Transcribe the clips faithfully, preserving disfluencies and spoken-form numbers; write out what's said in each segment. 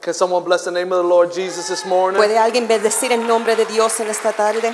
Can someone bless the name of the Lord Jesus this morning? ¿Puede alguien bendecir el nombre de Dios en esta tarde?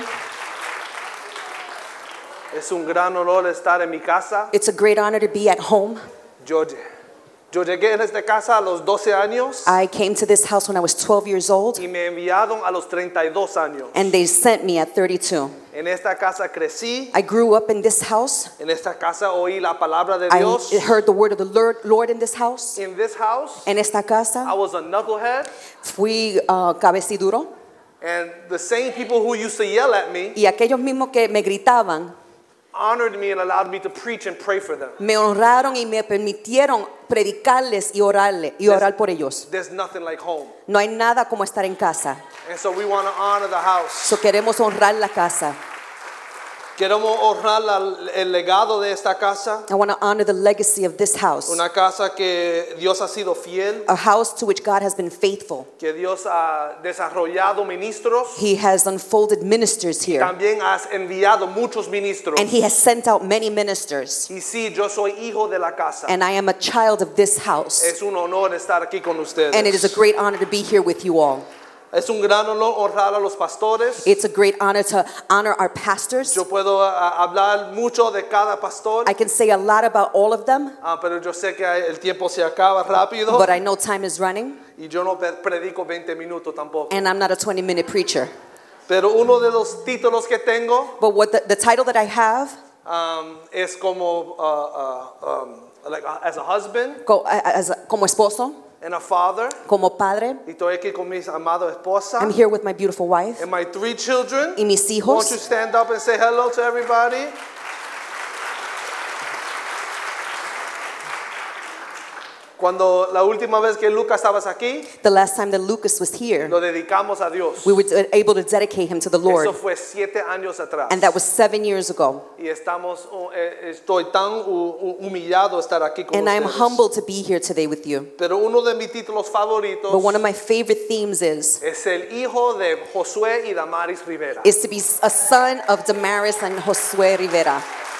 Es un gran honor estar en mi casa. It's a great honor to be at home. Yo, yo llegué en esta casa a los doce años I came to this house when I was twelve years old, y me enviaron a los treinta y dos años. and they sent me at thirty-two. En esta casa crecí. I grew up in this house. En esta casa oí la palabra de I Dios. heard the word of the Lord, Lord in this house. In this house, En esta I casa was a knucklehead, fui uh, cabeciduro, and the same people who used to yell at me y aquellos mismos que me gritaban honored me and allowed me to preach and pray for them. me honraron y me permitieron predicarles y orarle y orar por ellos. There's nothing like home. No hay nada como estar en casa. And so we want to honor the house. So queremos honrar la casa. Queremos honrar la, el legado de esta casa. I want to honor the legacy of this house. Una casa que Dios ha sido fiel, A house to which God has been faithful. que Dios ha desarrollado ministros. He has unfolded ministers here. También has enviado muchos ministros. And he has sent out many ministers. Y sí, yo soy hijo de la casa. And I am a child of this house. Es un honor estar aquí con ustedes. And it is a great honor to be here with you all. Es un gran honor honrar a los pastores. It's a great honor to honor our pastors. Yo puedo uh, hablar mucho de cada pastor, I can say a lot about all of them, uh, pero yo sé que el tiempo se acaba rápido but I know time is running, y yo no predico veinte minutos tampoco. and I'm not a twenty-minute preacher. Pero uno de los títulos que tengo But what the, the title that I have, um, es como uh, uh, um, like uh, as a husband co- as a- como esposo, and a father. como padre, Y estoy aquí con mi amada esposa I'm here with my beautiful wife and my three children. y mis Won't you hijos. stand up and say hello to everybody? Cuando la última vez que Lucas estabas aquí, The last time that Lucas was here, lo dedicamos a Dios. we were able to dedicate him to the Lord, Eso fue siete años atrás. and that was seven years ago. Y estamos, uh, eh, estoy tan hu- humillado estar aquí con And I'm ustedes. humbled to be here today with you. Pero uno de mis títulos favoritos But one of my favorite themes is es el hijo de Josué y Damaris Rivera. is to be a son of Damaris and Josué Rivera.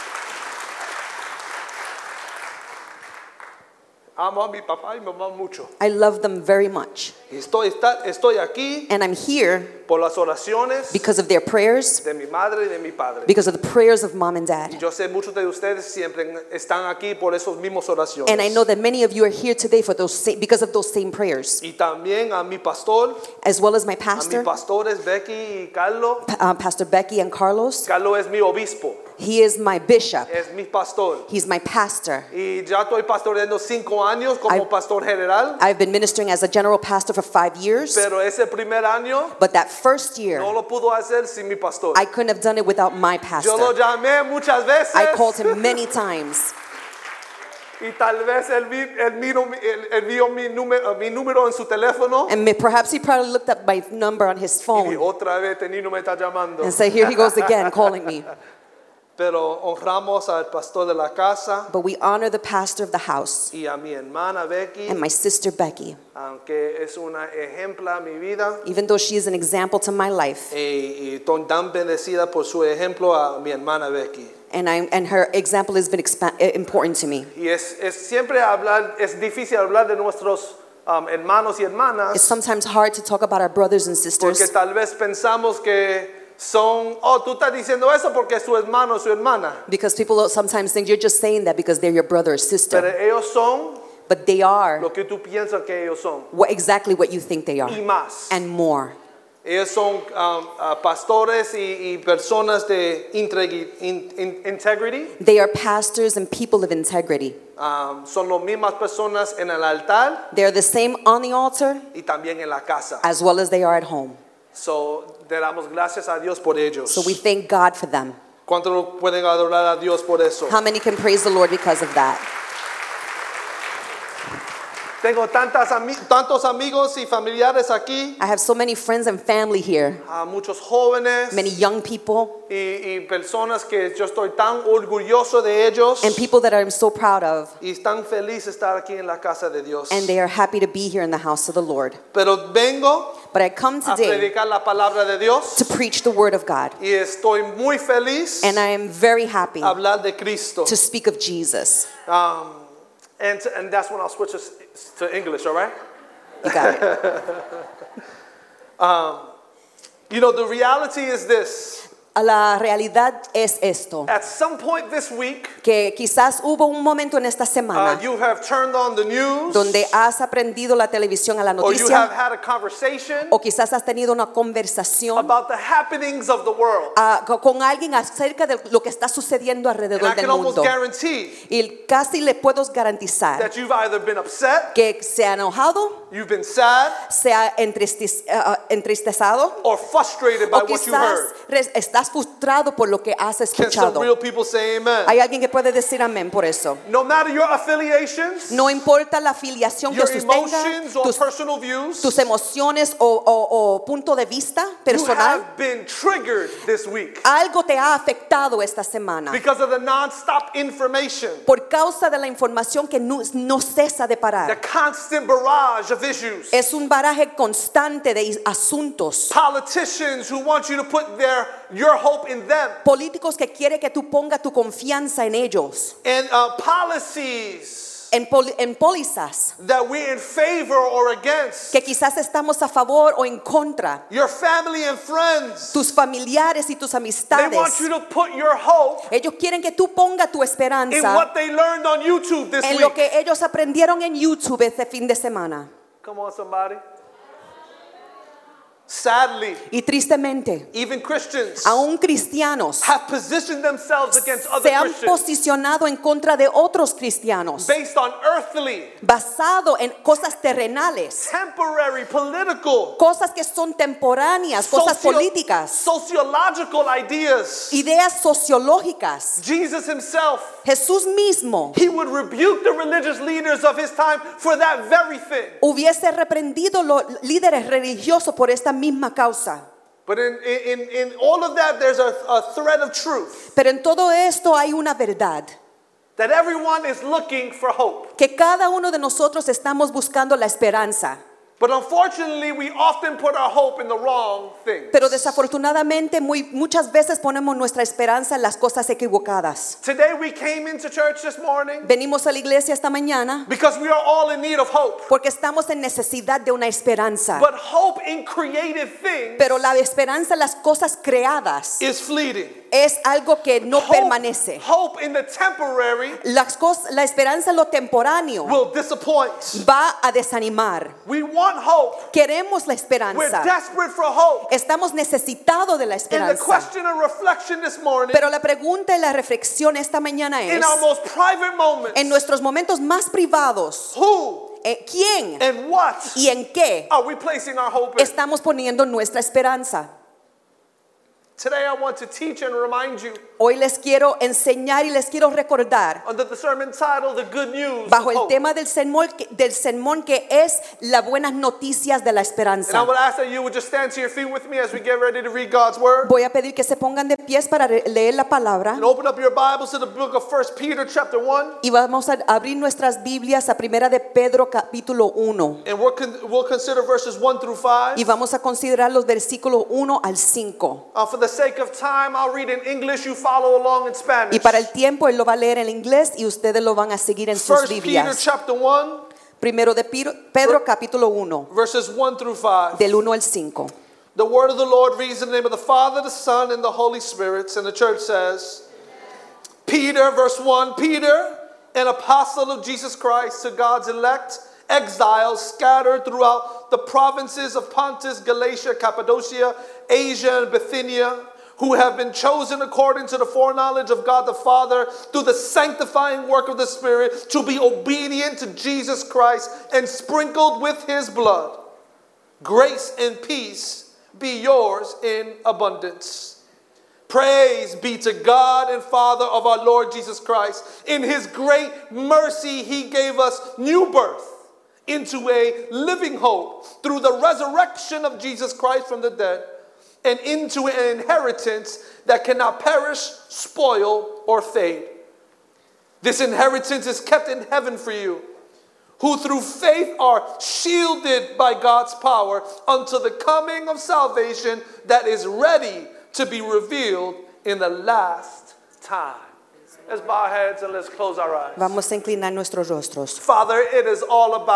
Amo a mi papá y mi mamá mucho. I love them very much. Y estoy, está- estoy aquí And I'm here por las oraciones because of their prayers, de mi madre y de mi padre. because of the prayers of mom and Y dad. yo sé muchos de ustedes siempre están aquí por esos mismos oraciones. And I know that many of you are here today for those same, because of those same prayers, Y también a mi pastor, as well as my a mis pastor, pastores Becky y Carlos. uh, Pastor Becky and Carlos. Carlos es mi obispo, He is my bishop. es mi pastor. He's my pastor. Y ya estoy pastoreando cinco años como I- pastor general. I've been ministering as a general pastor for five years, Pero ese primer año but that first year, no lo pudo hacer sin mi pastor. I couldn't have done it without my Yo lo pastor. llamé muchas veces I called him many times, y tal vez él, vi, él, miro, él, él vio mi número, mi número en su teléfono and may- perhaps he probably looked up my number on his y phone otra vez este niño me está llamando. and said, here he goes again calling me. Pero honramos al pastor de la casa But we honor the pastor of the house y a mi hermana Becky, and my sister Becky, aunque es una ejemplo a mi vida. even though she is an example to my life. Y, y estoy tan bendecida por su ejemplo a mi hermana Becky. And, I, and her example has been expa- important to me. Y es, es siempre hablar, es difícil hablar de nuestros um, hermanos y hermanas It's sometimes hard to talk about our brothers and porque sisters tal vez pensamos que son, oh, tú estás diciendo eso porque es su hermano o su hermana. because people sometimes think you're just saying that because they're your brother or Pero sister. ellos son But they are lo que tú piensas que ellos son what, exactly what you think they y are más. and more. Ellos son um, uh, pastores y, y personas de integri- in- in- integrity. They are pastors and people of integrity. Um, son las mismas personas en el altar They're the same on the altar y también en la casa. as well as they are at home. So, le damos gracias a Dios por ellos. So we thank God for them. ¿Cuántos pueden adorar a Dios por eso? How many can praise the Lord because of that? Tengo tantas ami- tantos amigos y familiares aquí, I have so many friends and family here, a muchos jóvenes many young people, y, y personas que yo estoy tan orgulloso de ellos and people that I'm so proud of, y están felices de estar aquí en la casa de Dios. and they are happy to be here in the house of the Lord. Pero vengo But I come a today predicar la palabra de Dios to preach the word of God, y estoy muy feliz and I am very happy a hablar de Cristo. to speak of Jesus. Um, and, and that's when I'll switch us to English, all right? You got it. You know, the reality is this. La realidad es esto, At some point this week, que quizás hubo un momento en esta uh, semana you have turned on the news, donde has aprendido la televisión a la or you have noticia, had a conversation o quizás has tenido una conversación about the happenings of the world. ah, co- con alguien acerca de lo que está sucediendo And alrededor I del can almost mundo. guarantee Y casi le puedo garantizar that you've either been upset, que se ha enojado, you've been sad, se ha entristiz- ah, entristezado, or frustrated by o what you quizás heard. res- estás frustrado por lo que has Can some escuchado. real people say amen? Hay alguien que puede decir amén por eso. No matter your affiliations, No importa la afiliación que your usted tenga, emotions or tus, personal views, tus emociones o, o- o punto de vista you personal, have been triggered this week algo te ha afectado esta semana because of the non-stop information, por causa de la información que no, no cesa de the parar. constant barrage of issues. Es un baraje constante de asuntos. Politicians who want you to put their your hope in them, Políticos que quieren que tú pongas tu confianza en ellos. and uh, policies En, pol- en pólizas that we're in favor or against. que quizás estamos a favor o en contra. Your family and friends, Tus familiares y tus they want amistades. you to put your hope Ellos quieren que tú pongas tu in esperanza what they learned on YouTube this en lo week. que ellos aprendieron en YouTube este fin de semana. Come on, somebody. Sadly, Y tristemente, even Christians aún cristianos have positioned themselves against other se han Christians posicionado en contra de otros cristianos, based on earthly, basado en cosas terrenales, temporary, political, cosas que son temporáneas, cosas socio- políticas, sociological ideas. ideas sociológicas. Jesus himself, Jesús mismo he would rebuke the religious leaders of his time for that very thing. hubiese reprendido los líderes religiosos por esta misma causa. But in, in, in all of that, there's a, a thread of truth Pero en todo esto hay una verdad, that everyone is looking for hope. que cada uno de nosotros estamos buscando la esperanza. But unfortunately, we often put our hope in the wrong thing. Pero desafortunadamente muy, muchas veces ponemos nuestra esperanza en las cosas equivocadas. Today we came into church this morning Venimos a la iglesia esta mañana because we are all in need of hope. porque estamos en necesidad de una esperanza. But hope in created things Pero la esperanza en las cosas creadas is fleeting. es algo que no Hope, permanece. hope in the temporary Las cosas, la esperanza en lo temporáneo will disappoint. va a desanimar. We want hope. Queremos la We're esperanza. desperate for hope. Estamos necesitados de la And the esperanza. question of reflection this morning, Pero la pregunta y la reflexión esta mañana es, in our most private moments, en nuestros momentos más privados, who eh, ¿quién and what y en qué are we placing our hope in? estamos poniendo nuestra esperanza? Today I want to teach and remind you Hoy les quiero enseñar y les quiero recordar under the sermon title, The Good News bajo of el Hope. tema del sermón, que- del sermón que es las buenas noticias de la And I esperanza. would ask that you would just stand to your feet with me as we get ready to read God's Word. Voy a pedir que se pongan de pies para re- leer la palabra And open up your Bibles to the book of First Peter chapter one. y vamos a abrir nuestras Biblias a Primera de Pedro capítulo uno And we'll, con- we'll consider verses one through five. y vamos a considerar los versículos uno al cinco. Uh, for the sake of time, I'll read in English. You follow along in Spanish. Y para el tiempo él lo va a leer en inglés y ustedes lo van a seguir en sus First Peter Biblias. chapter one, Primero de Piro- Pedro capítulo uno, verses one through five. del uno al cinco. The word of the Lord reads in the name of the Father, the Son, and the Holy Spirit. And the church says, Peter, verse one, Peter, an apostle of Jesus Christ to God's elect, exiles scattered throughout the provinces of Pontus, Galatia, Cappadocia, Asia, and Bithynia, who have been chosen according to the foreknowledge of God the Father through the sanctifying work of the Spirit to be obedient to Jesus Christ and sprinkled with his blood. Grace and peace be yours in abundance. Praise be to God and Father of our Lord Jesus Christ. In his great mercy, he gave us new birth into a living hope through the resurrection of Jesus Christ from the dead, and into an inheritance that cannot perish, spoil, or fade. This inheritance is kept in heaven for you, who through faith are shielded by God's power until the coming of salvation that is ready to be revealed in the last time. Let's bow our heads and let's close our eyes. Vamos a inclinar nuestros rostros. Father, it is all about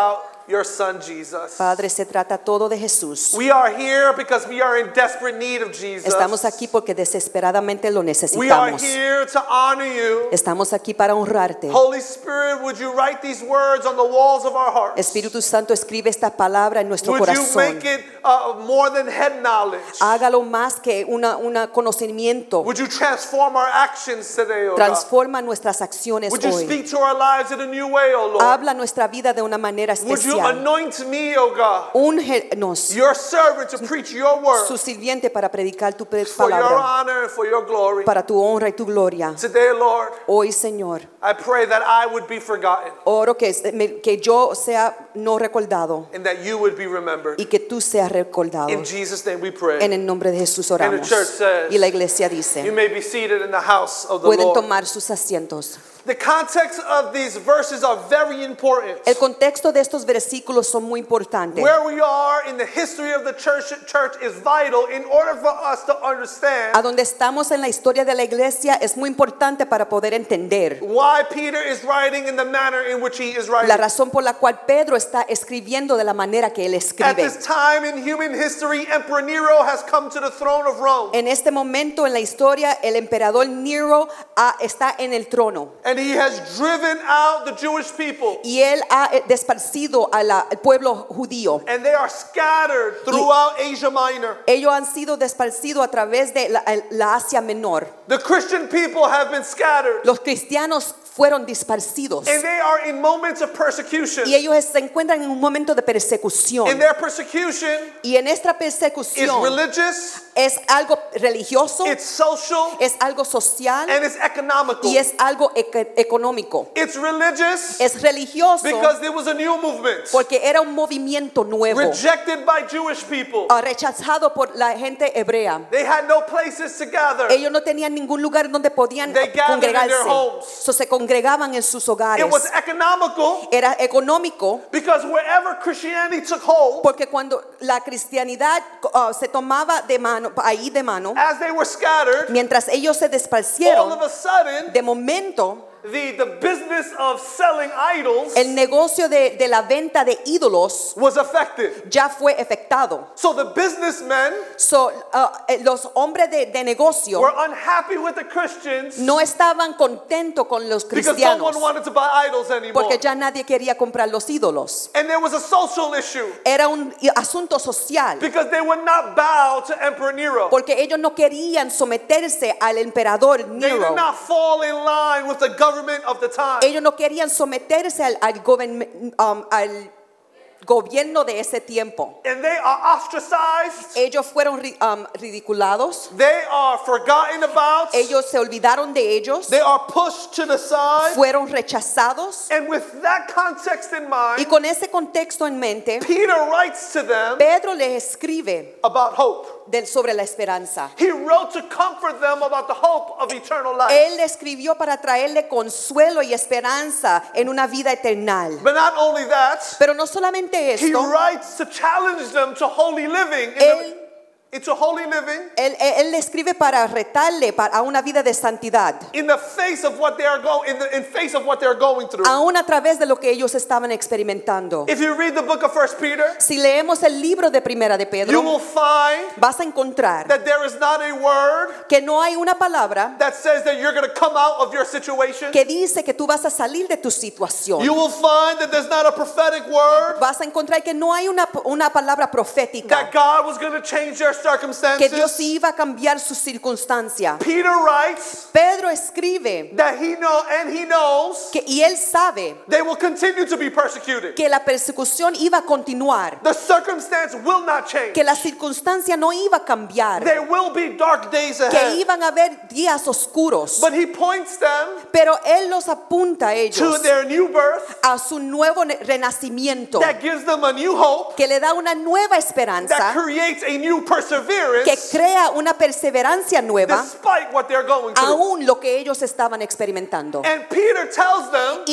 your son Jesus. Padre, se trata todo de Jesús. We are here because we are in desperate need of Jesus. Estamos aquí porque desesperadamente lo We are necesitamos. here to honor you. Estamos aquí para honrarte. Holy Spirit, would you write these words on the walls of our hearts? Espíritu Santo, escribe esta palabra en nuestro Would you corazón. make it uh, more than head knowledge? Hágalo más que una, una conocimiento. Would you transform our actions today, oh God? Transforma nuestras acciones Would you hoy. speak to our lives in a new way, oh Lord? Habla nuestra vida de una manera Would you especial. anoint me, oh God, Úngenos, your servant, to preach your word su sirviente, para predicar tu pre- for your palabra, honor and for your glory? para tu honra y tu gloria. Today, Lord, Hoy, Señor, I pray that I would be forgotten oro que, me- que yo sea no recordado and that you would be remembered. y que tú seas recordado. In Jesus' name we pray. En el nombre de Jesús And the oramos. church says, Y la iglesia You dice, may be seated in the house of the pueden Lord. tomar sus asientos. The context of these verses are very important. El contexto de estos versículos son muy importantes. Where we are in the history of the church, church is vital in order for us to understand A donde estamos en la historia de la iglesia es muy importante para poder entender why Peter is writing in the manner in which he is writing. la razón por la cual Pedro está escribiendo de la manera que él At escribe. this time in human history, Emperor Nero has come to the throne of Rome. En este momento en la historia, el emperador Nero ah, está en el trono And he has driven out the Jewish people. y él ha eh, desparcido al pueblo judío. And they are scattered throughout Asia Minor. Ellos han sido desparcidos a través de la, la Asia Menor. The Christian people have been scattered. Los cristianos fueron disparcidos And they are in moments of persecution. y ellos se encuentran en un momento de And persecución. their persecution Y en esta is persecución religious, es algo religioso, it's social, es algo social and it's economical. y es algo eco- económico. It's religious Es religioso because there was a new movement porque era un movimiento nuevo, rejected by Jewish people. ah, rechazado por la gente hebrea. They had no places to gather. Ellos no tenían ningún lugar donde podían They gathered in their congregarse. homes. So, se congregaban en sus hogares. It was economical Era económico because wherever Christianity took hold, porque cuando la cristianidad ah, se tomaba de mano, ahí de mano, as they were scattered, mientras ellos se all desparcieron, of a sudden, de momento the, the business of selling idols el negocio de, de la venta de ídolos was affected. ya fue afectado. So the businessmen So, ah, eh, los hombres de, de negocio were unhappy with the Christians no estaban contentos con los because no cristianos one wanted to buy idols anymore. porque ya nadie quería comprar los ídolos. And there was a social issue Era un asunto social because they would not bow to Emperor Nero. porque ellos no querían someterse al emperador They did Nero. not fall in line with the government of the time. Ellos no querían someterse al, al, goben- um, al gobierno de ese tiempo. And they are ostracized. Ellos fueron ri- um, ridiculados. They are forgotten about. Ellos se olvidaron de ellos. They are pushed to the side. Fueron rechazados. And with that context in Y mind, con ese contexto en mente, Peter writes to them Pedro les escribe about hope. del- sobre la esperanza. He wrote to comfort them about the hope of eternal life. Él le escribió para traerle consuelo y esperanza en una vida eterna. But not only that, Pero no solamente he esto, writes to challenge them to holy living. In Él- the, into holy living él, él- él le escribe para retarle para, a una vida de santidad, in the face of what they are going in the in face of what they're going through. aún a través de lo que ellos estaban experimentando. If you read the book of First Peter, Si leemos el libro de Primera de you Pedro, will find vas a encontrar that there is not a word que no hay una palabra that says that you're going to come out of your situation. que dice que tú vas a salir de tu situación. You will find that there's not a prophetic word Vas a encontrar que no hay una, una palabra profética, that God was going to change their que circumstances. Dios iba a cambiar su circunstancia. Peter writes Pedro escribe that he know and he knows que, y él sabe they will continue to be persecuted. que la persecución iba a continuar, The circumstance will not change. que la circunstancia no iba a cambiar, There will be dark days que ahead. iban a haber días oscuros. But he points them Pero él los apunta a to ellos their new birth a su nuevo ne- renacimiento, that gives them a new hope, que le da una nueva that esperanza, creates a new que perseverance crea una perseverancia nueva, despite what they're going through. aún lo que ellos estaban experimentando. And Peter tells them Y Pedro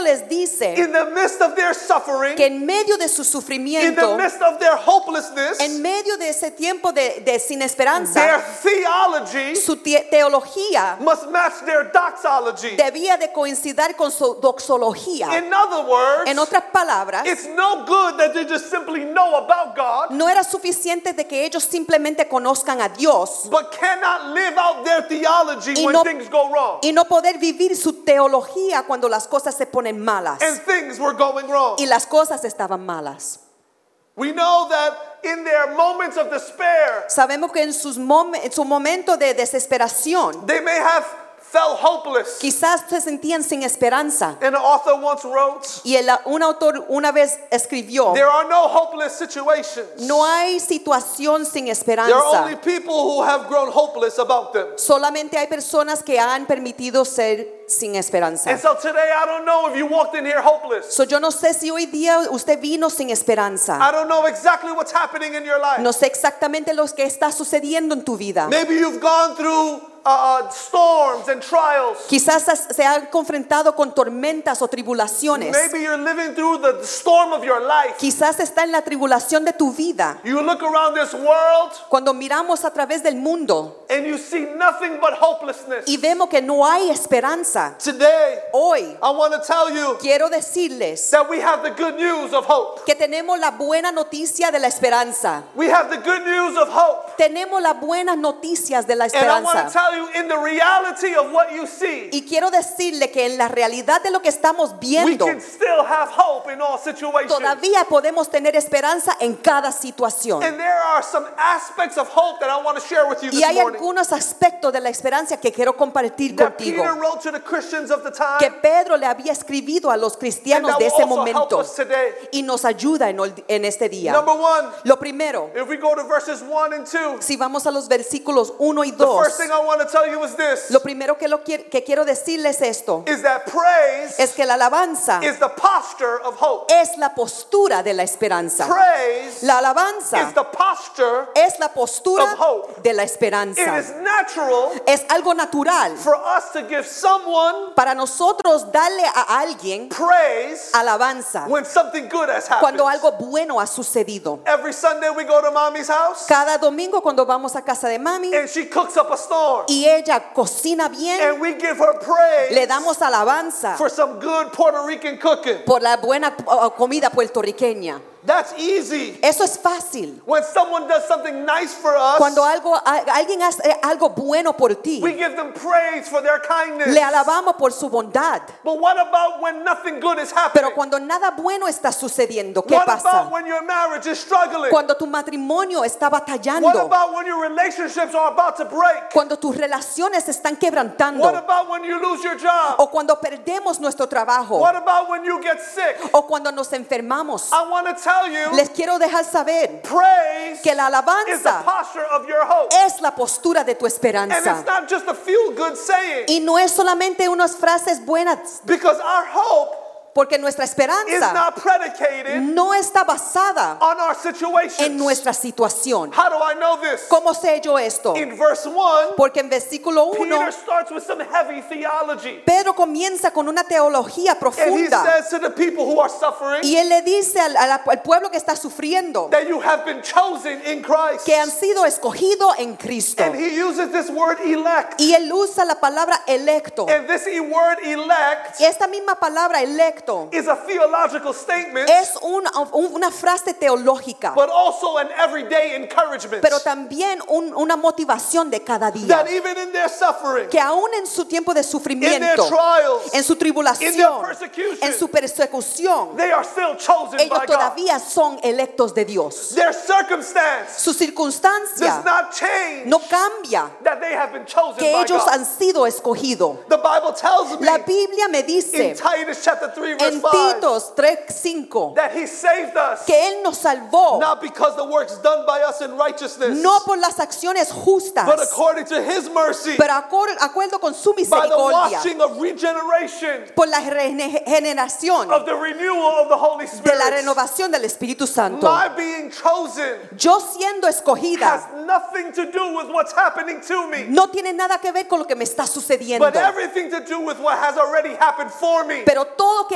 les dice in the midst of their suffering, que en medio de su in the sufrimiento, midst of their hopelessness, en medio de ese tiempo de, de sin their esperanza, theology su te- teología must match their doxology. debía de coincidir con su doxología. In other words, En otras palabras, it's no good that they just simply know about God, no era suficiente de que ellos simplemente conozcan a Dios but cannot live out their theology Y when no- things go wrong. y no poder vivir su teología cuando las cosas se ponen malas And things were going wrong. y las cosas estaban malas. We know that in their moments of despair, Sabemos que en, sus mom- en su momento de desesperación they may have felt hopeless. quizás se sentían sin esperanza. And an author once wrote, Y el- un autor una vez escribió: there are no hopeless situations. no hay situación sin There are esperanza. only people who have grown hopeless about them. Solamente hay personas que han permitido ser sin esperanza. And so today, I don't know if you walked in here hopeless. So, yo no sé si hoy día usted vino sin esperanza. I don't know exactly what's happening in your life. No sé exactamente lo que está sucediendo en tu vida. Maybe you've gone through uh, storms and trials. Quizás has- se han confrontado con tormentas o tribulaciones. Maybe you're living through the storm of your life. Quizás está en la tribulación de tu vida. You look around this world Cuando miramos a través del mundo and you see nothing but hopelessness. y vemos que no hay esperanza, Today, hoy I want to tell you quiero decirles that we have the good news of hope. que tenemos la buena noticia de la esperanza. We have the good news of hope. Tenemos las buenas noticias de la And I want to esperanza. tell you, in the reality of what you see, Y quiero decirle que en la realidad de lo que estamos we viendo, can still have hope in all situations. todavía podemos tener esperanza en cada situación. And there are some aspects of hope that I want to share with you Y this hay morning. algunos aspectos de la esperanza que quiero compartir That contigo, Peter wrote to the Christians of the que time, Pedro le había escribido a los and cristianos that de will ese also help momento us today. y nos ayuda en, ol- en este día. Number one, Lo primero, if we go to verses one and two, si vamos a los versículos uno y the dos, first thing I want to tell you is this, lo primero que, lo quier- que quiero decirles esto is that praise es que la alabanza is the posture of hope. es la postura de la esperanza. Praise La is alabanza the posture. es la postura of hope. de la It esperanza. is natural Es algo natural for us to give someone para nosotros darle a alguien praise alabanza when something good has happened. cuando algo bueno ha sucedido. Every Sunday we go to mommy's house Cada domingo cuando vamos a casa de mami and she cooks up a storm y ella cocina bien, and we give her praise le damos alabanza for some good Puerto Rican cooking. por la buena uh, comida puertorriqueña. That's easy. Eso es fácil. When someone does something nice for us, Cuando algo, a- alguien hace algo bueno por ti, we give them praise for their kindness. le alabamos por su bondad. But what about when nothing good is happening? Pero cuando nada bueno está sucediendo, ¿qué What pasa? about when your marriage is struggling? Cuando tu matrimonio está What batallando, about when your relationships are about to break? cuando tus relaciones se están What quebrantando, about when you lose your job? o cuando perdemos nuestro trabajo, What about when you get sick? o cuando nos enfermamos. I want to tell you, Les quiero dejar saber praise que la is the alabanza posture of your hope. es la postura de tu And it's esperanza. not just a feel-good saying, Y no es solamente unas frases buenas, because our hope porque nuestra is esperanza not predicated no está basada on our en situations. nuestra situación. How do I know this? ¿Cómo sé yo esto? In verse one, Porque en versículo uno, Peter starts with some heavy theology. Pedro comienza con una teología And he profunda. says to the people who are suffering Y él le dice al, al- al pueblo que está sufriendo that you have been chosen in Christ. que han sido escogidos en Cristo. And he uses this word elect. Y él usa la palabra electo. And this e- word elect Y esta misma palabra electo is a theological statement, es un- un- una frase teológica, but also an everyday encouragement. pero también un- una motivación de cada día. That even in their suffering, Que aún en su tiempo de in their sufrimiento, trials, en su in their tribulación, persecution, en su persecución, they are still chosen ellos by God. todavía son electos de Dios. Their circumstance Su circunstancia does not change no cambia, that they have been chosen que by ellos God. han sido escogidos. The Bible tells me La Biblia me in dice Titus chapter three verse en five Titos tres cinco that he saved us que Él nos salvó not because the works done by us in righteousness, no por las acciones justas, but according to his mercy, pero acor- acuerdo con su by the misericordia, washing of regeneration por la regeneración of the renewal of the Holy de la Spirit. renovación del Espíritu Santo. My being chosen Yo siendo has escogida nothing to do with what's happening to me, no tiene nada que ver con lo que me está sucediendo, but everything to do with what has already happened for me. pero todo que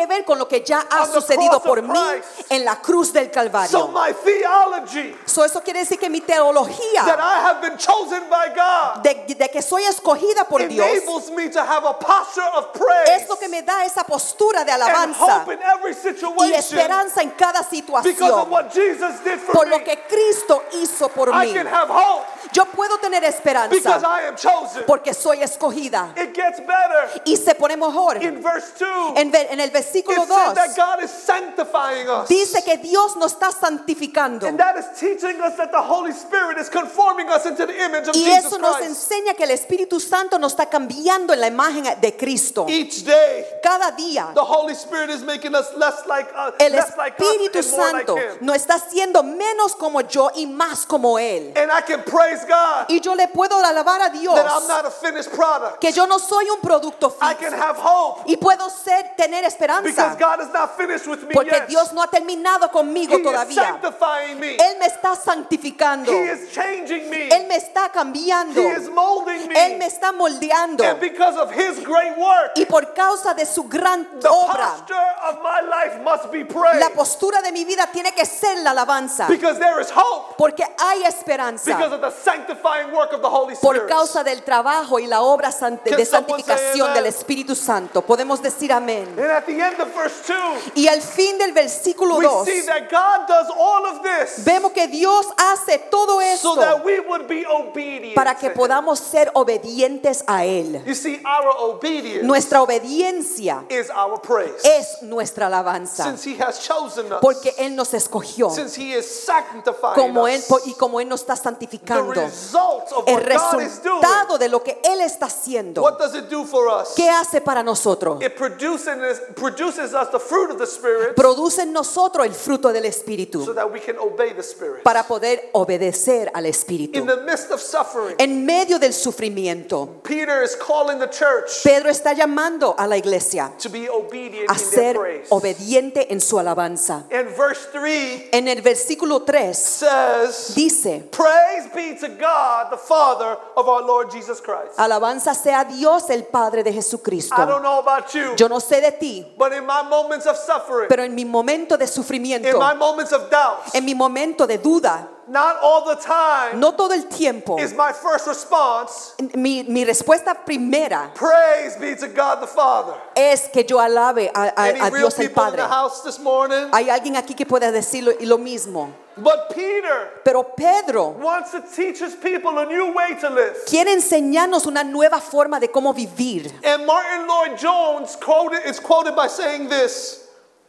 que ver con lo que ya ha On the sucedido cross of por mí Christ. en la cruz del So Calvario. my theology So, eso quiere decir que mi that teología I have been chosen by God de, de que soy escogida por Dios enables me to have a posture of praise es lo que me da esa postura de and alabanza hope in every y situation esperanza en cada because of situación. what Jesus did for Por lo me. que Cristo hizo por I mí. can have hope Yo puedo tener because esperanza I am chosen. porque soy escogida. It gets better. Y se pone mejor. In verse two, En, ve- en el it versículo says dos that God is sanctifying us. dice que Dios nos está santificando. And that is teaching us that the Holy Spirit is conforming us into the image of Y Jesus eso nos Christ. enseña que el Espíritu Santo nos está cambiando en la imagen de Cristo. Each day, Cada día the Holy Spirit is making us less like uh, el less like us Espíritu and more like Santo Him. nos está haciendo menos como yo y más como Él. And I can praise God Y yo le puedo alabar a Dios that I'm not a finished product. que yo no soy un producto I can fijo have hope y puedo ser tener because esperanza God is not finished with me porque yet. Dios no ha terminado conmigo He is todavía. sanctifying me. Él me está santificando. He is changing me. Él me está cambiando. He is molding Él me. me está moldeando. And because of His great work, Y por causa de su gran the obra, posture of my life must be praise. la postura de mi vida tiene que ser la alabanza. Because there is hope. Porque hay Because esperanza. of the sanctifying work of the Holy Por Spirit. causa del trabajo y la obra sant- Can de someone say santificación amen? del Espíritu Santo. Podemos decir amén. And at the end of verse two, Y al fin del versículo we dos, see that God does all of this vemos que Dios hace todo so esto that we would be obedient. para que to Him. podamos ser obedientes a Él. You see, our obedience Nuestra obediencia is our praise. es nuestra alabanza. Since He has chosen us, Porque Él nos escogió. since He is sanctifying Como él, us, y como Él nos está the santificando. result of El what God is doing, resultado de lo que Él está haciendo. what does it do for us? ¿Qué hace para nosotros? It produces, produces us the fruit of the Spirit Produce en nosotros el fruto del Espíritu so that we can obey the Spirit. para poder obedecer al Espíritu. In the midst of suffering, En medio del sufrimiento, Peter is calling the church Pedro está llamando a la iglesia to be obedient a in their ser praise. obediente en su alabanza. And verse three En el versículo tres says, dice: praise be to God, the Father of our Lord Jesus Christ. alabanza sea Dios el Padre de I don't Jesucristo. know about you, Yo no sé de ti, but in my moments of suffering, pero en mi momento de in sufrimiento, my moments of doubt, en mi momento de duda, not all the time no todo el tiempo, is my first response, mi, mi respuesta primera praise be to God the Father. es que yo alabe a, a- Any a real Dios el people in Padre. the house this morning? Hay alguien aquí que pueda decirlo y lo mismo. But Peter Pero Pedro wants to teach his people a new way to live. quiere enseñarnos una nueva forma de cómo vivir. And Martin Lloyd Jones quoted, is quoted by saying this: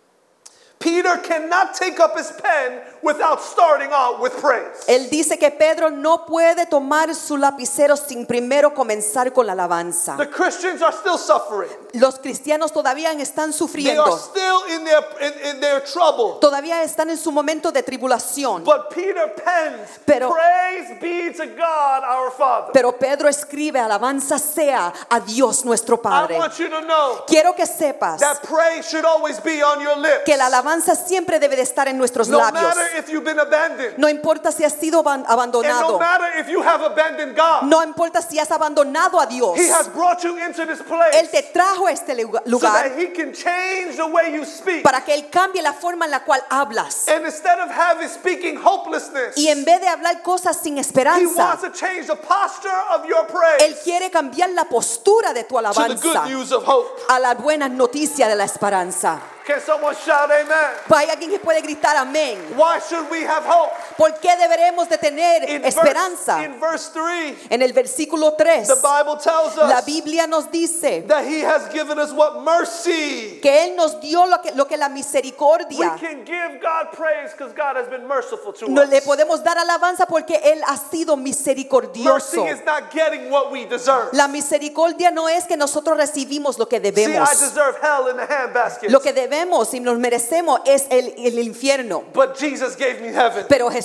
Peter cannot take up his pen without starting out with praise. Él dice que Pedro no puede tomar su lapicero sin primero comenzar con la alabanza. The Christians are still suffering. Los cristianos todavía están They are sufriendo. still in their in, in their trouble. Todavía están en su momento de tribulación. But Peter pens, Pero- praise be to God our Father. Pero Pedro escribe: alabanza sea a Dios nuestro I Padre. want you to know Quiero que sepas that praise should always be on your lips. que la alabanza siempre debe de estar en nuestros No labios. matter if you've been abandoned. No importa si has sido aban- And no abandonado. matter if you have abandoned God. No importa si has abandonado a Dios. He has brought you into this place Él te trajo a este lugar so lugar that He can change the way you speak. para que Él cambie la forma en la cual hablas. And instead of having speaking hopelessness, Y en vez de hablar cosas sin He esperanza, wants to change the posture of your Él praise quiere cambiar la postura de tu to the good alabanza news of hope. a la buena noticia de la esperanza. Can someone shout amen? Hay alguien que puede gritar amén. Why should we have hope? ¿Por qué deberemos de tener In esperanza? verse, in verse three, En el versículo tres, the Bible tells la us Biblia nos dice that He has given us what? Mercy. que Él nos dio lo que, lo que la We misericordia. can give God praise because God has been merciful to No le us. podemos dar alabanza porque Él ha sido misericordioso. Mercy is not getting what we deserve. La misericordia no es que nosotros recibimos lo que See, I debemos. deserve hell in the handbasket. Lo que debemos y nos merecemos es el, el infierno. But Jesus gave me heaven. Pero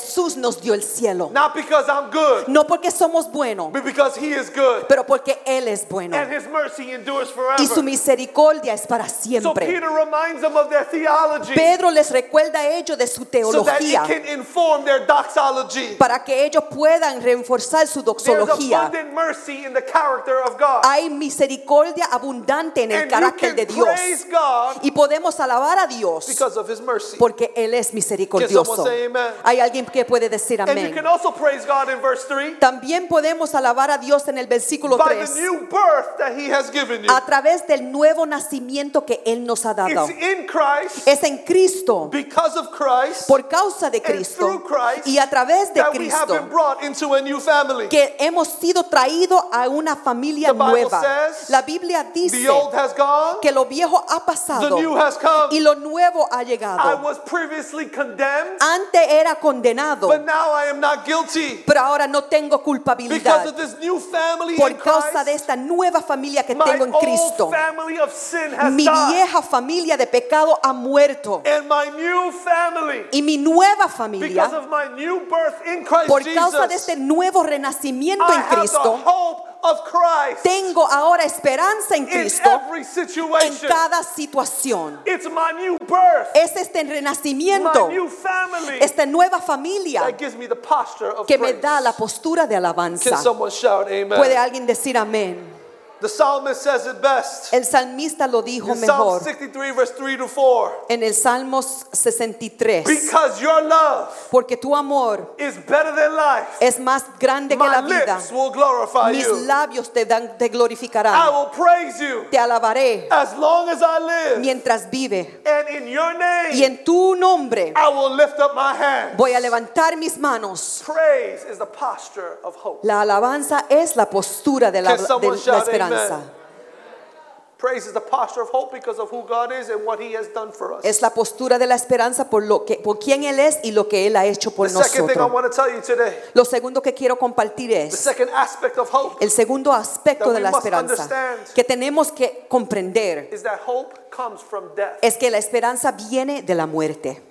Jesús nos dio el cielo. Not because I'm good, No porque somos buenos, but because He is good. pero porque Él es bueno. And His mercy endures Y su forever. misericordia es para So siempre. Peter reminds them of their theology Pedro les recuerda a ellos de su so that it teología can inform their doxology. para que ellos puedan reforzar su There's doxología. abundant mercy in the character of God. Hay misericordia abundante en el And you carácter can de Dios. praise God Y podemos alabar a Dios because of His mercy. porque Él es Can misericordioso. someone say amen? Hay alguien que puede decir And you amén. can also praise God in verse three También podemos alabar a Dios en el versículo by the tres new birth that He has given you. a través del nuevo nacimiento que Él nos ha dado. It's in Christ, Es en Cristo, because of Christ, por causa de and Cristo through Christ y a través de that we have Cristo been brought into a new family. que hemos sido traídos a una familia The Bible nueva. says, La Biblia dice The old has gone, que lo viejo ha the pasado new has come. y lo nuevo ha I llegado. was previously condemned, Antes era condenado, but now I am not guilty. pero ahora no tengo Because culpabilidad of this new family por in causa de Christ, esta nueva familia que my tengo en Cristo. old family of sin has Mi died. vieja familia de pecado ha muerto And my new family, y mi nueva because familia, of my new birth in Christ por causa de Jesus, este nuevo renacimiento I en have the Cristo, hope of Christ tengo ahora esperanza en in Cristo every en situation. cada situación. It's my new birth, Es este my renacimiento, new family esta nueva familia that gives me the posture of que me praise. da la postura de Can alabanza. someone shout amen? ¿Puede alguien decir amén? The psalmist says it best. El salmista lo dijo In Psalm mejor sixty-three verse three to four. en el Salmos sesenta y tres. Because your love Porque tu amor is better than life, es más grande que my la vida. lips will glorify Mis you. labios te, dan, te I glorificarán. will praise you Te alabaré as long as I live. mientras vive. And in your Y name, en tu nombre I will lift up my hands. voy a levantar mis manos. Praise is the posture of hope. La alabanza es la postura de la, Can de someone la shout esperanza. amen? Praise is the posture of hope because of who God is and what He has done for us. Es la postura de la esperanza por lo que por quién Él es y lo que Él ha hecho por The second thing I nosotros. want to tell you today, Lo segundo que quiero compartir the es second aspect of hope, el segundo aspecto that de we la must esperanza understand que tenemos que comprender is that hope comes from death. es que la esperanza viene de la muerte.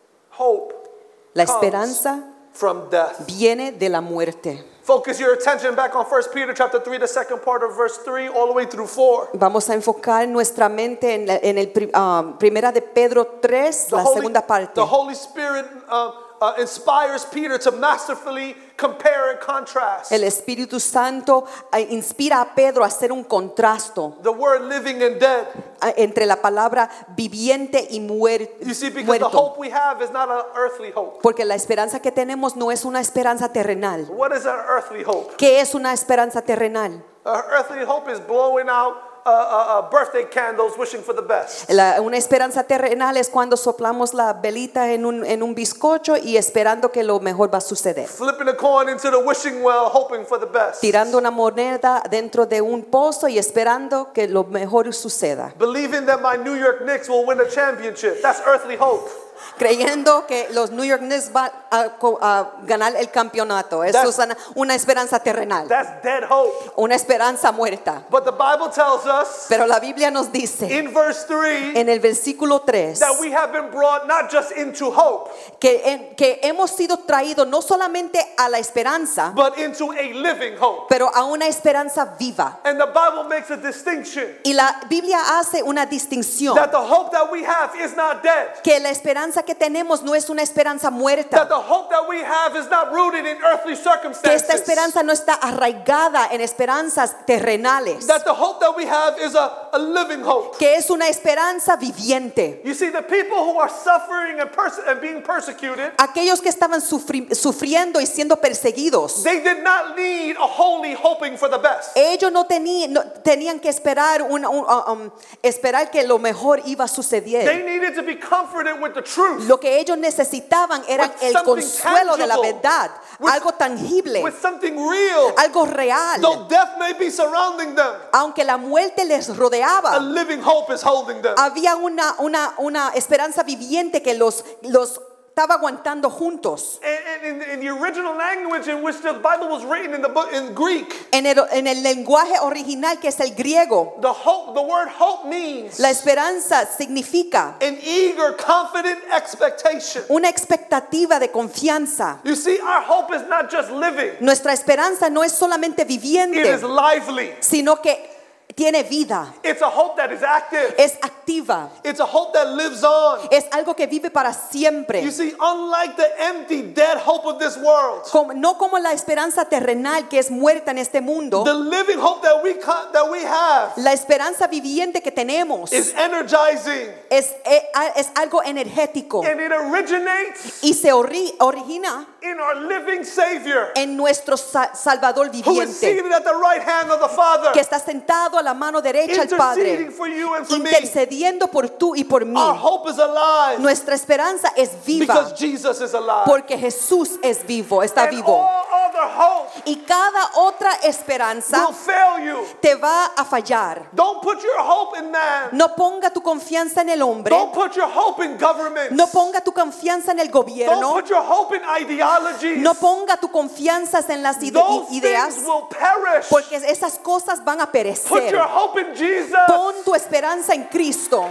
Hope La comes esperanza from death. viene de la muerte. Focus your attention back on First Peter chapter three, the second part of verse three, all the way through four. Vamos a enfocar nuestra mente en, la- en el pri- ah, primera de Pedro tres, The la Holy, segunda parte. the Holy Spirit uh, uh, inspires Peter to masterfully compare and contrast El Espíritu Santo ah, inspira a Pedro a hacer un contrasto the word living and dead. ah, entre la palabra viviente y muer- You see, because the muerto. hope we have is not an earthly hope. Porque la esperanza que tenemos no es una esperanza terrenal. What is an earthly hope? ¿Qué es una esperanza terrenal? An earthly hope is blowing out uh, uh, uh, birthday candles wishing for the best. La- una esperanza terrenal es cuando soplamos la velita en un, en un bizcocho y esperando que lo mejor va a suceder. Flipping a coin into the wishing well, hoping for the best. Tirando una moneda dentro de un pozo y esperando que lo mejor suceda. Believing that my New York Knicks will win a championship. That's earthly hope. Creyendo que los New York Knicks van a, co- a ganar el campeonato. Eso That's- es una, una esperanza terrenal. That's dead hope. Una esperanza muerta. But the Bible tells us Pero la Biblia nos dice in verse three en el versículo tres that we have been brought not just into hope, que, en- que hemos sido traídos no solamente a la esperanza, but into a living hope. pero a una esperanza viva. And the Bible makes a distinction Y la Biblia hace una distinción. that the hope that we have is not dead. Que la esperanza que tenemos no es una esperanza That muerta. the hope that we have is not rooted in earthly Que circumstances. esta esperanza no está arraigada en esperanzas terrenales. That the hope that we have is a, a living hope. Que es una esperanza viviente. You see, the people who are suffering and, perse- and being persecuted, Aquellos que estaban sufri- sufriendo y siendo perseguidos, they did not need a holy hoping for the best. ellos no, tení- no- tenían que esperar, una- un- uh, um, esperar que lo mejor iba a They suceder. needed to be comforted with the truth, Lo que ellos necesitaban era With el something consuelo de la tangible. verdad, With- algo tangible, with something real. algo real. Though death may be surrounding them, Aunque la muerte les a rodeaba, living hope is holding them. había una, una, una esperanza viviente que los, los estaba aguantando juntos. And, and in, in the original language in which the Bible was written in the book in Greek, En el, en el lenguaje original que es el griego, the hope, the word hope means la esperanza significa an eager, confident expectation. una expectativa de confianza. You see, our hope is not just living; Nuestra esperanza no es solamente it viviente, is lively. sino que tiene vida, It's a hope that is active. es activa, It's a hope that lives on. es algo que vive para You siempre. see, unlike the empty, dead hope of this world, Como- no como la esperanza terrenal que es muerta en este mundo, the living hope that we co- that we have la esperanza viviente que tenemos is energizing, es, es, es algo energético and it originates y se ori- origina in our living Savior, en nuestro sa- Salvador who is viviente, seated at the right hand of the Father, que está sentado a la mano derecha del interceding Padre, for you and for me. intercediendo por tú y por mí. Our hope is alive Nuestra esperanza es viva because Jesus is alive. porque Jesús es vivo, está And vivo. all other hope Y cada otra esperanza will fail you. te va a fallar. Don't put your hope in man. No ponga tu confianza en el hombre. Don't put your hope in government. No ponga tu confianza en el Don't gobierno. put your hope in ideologies. No ponga tu confianza en las ide- Those ideas, things will perish. porque esas cosas van a Put perecer. your hope in Jesus. Pon tu esperanza en Cristo.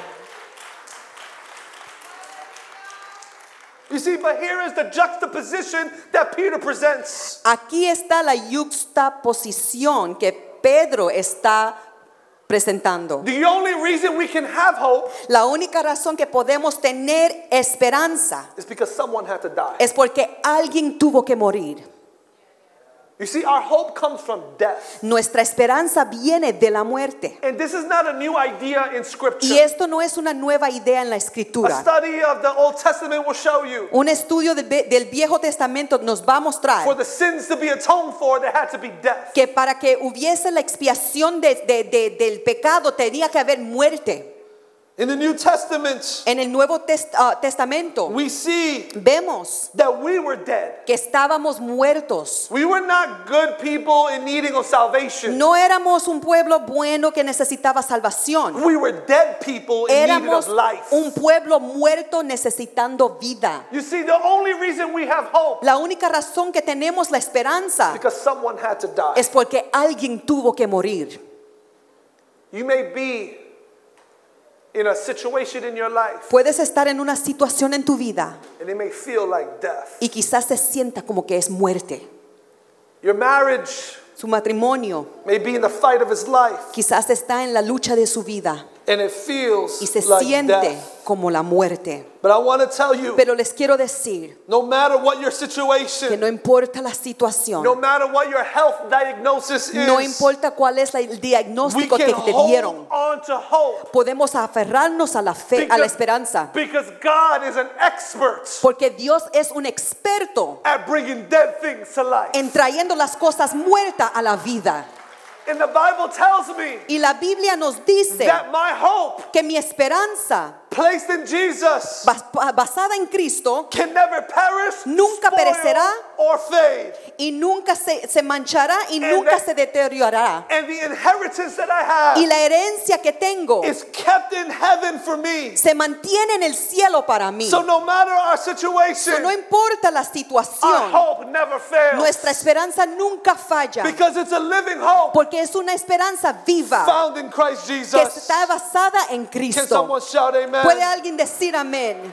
You see, but here is the juxtaposition that Peter presents. Aquí está la yuxtaposición que Pedro está presentando. The only reason we can have hope La única razón que podemos tener esperanza is because someone had to die. es porque alguien tuvo que morir. You see, our hope comes from death. Nuestra esperanza viene de la muerte. And this is not a new idea in Y Scripture. esto no es una nueva idea en la A escritura. study of the Old Testament will show you Un estudio del, Ve- del Viejo Testamento nos va a for mostrar the sins to be atoned for, there had to be death. que para que hubiese la expiación de- de- de- del pecado tenía que haber muerte. In the New Testament, En el Nuevo Test- ah, Testamento we see vemos that we were dead. que estábamos muertos. We were not good people in needing of salvation. No éramos un pueblo bueno que necesitaba salvación. We were dead people in need Éramos of life. un pueblo muerto necesitando vida. You see, the only reason we have hope La única razón que tenemos la esperanza because someone had to die. es porque alguien tuvo que morir. You may be in a situation in your life Puedes estar en una situación en tu vida and it may feel like death. y quizás se sienta como que es muerte. Your marriage Su matrimonio may be in the fight of his life quizás está en la lucha de su vida and it feels y se like siente death. como la muerte. But I want to tell you, Pero les quiero decir no matter what your que situation, no importa la situación, no matter what your health diagnosis no is, importa cuál es la- el we diagnóstico can que te dieron, hold on to hope podemos aferrarnos a la fe, a la esperanza, because God is an expert porque Dios es un experto at bringing dead things to life. en trayendo las cosas muertas a la vida. And the Bible tells me Y la Biblia nos dice that my hope que mi esperanza placed in Jesus bas- basada en Cristo can never perish, Nunca spoil, perecerá. or fade. y nunca se, se manchará y And nunca that- se deteriorará. And the inheritance that I have Y la herencia que tengo is kept in heaven for me. se mantiene en el cielo para mí. So no matter our situation, No importa la our situación, hope never fails. nuestra esperanza nunca falla, Because it's a living hope porque es una esperanza viva found in Christ que Jesus. está basada en Can Cristo. someone shout amen? ¿Puede alguien decir amén?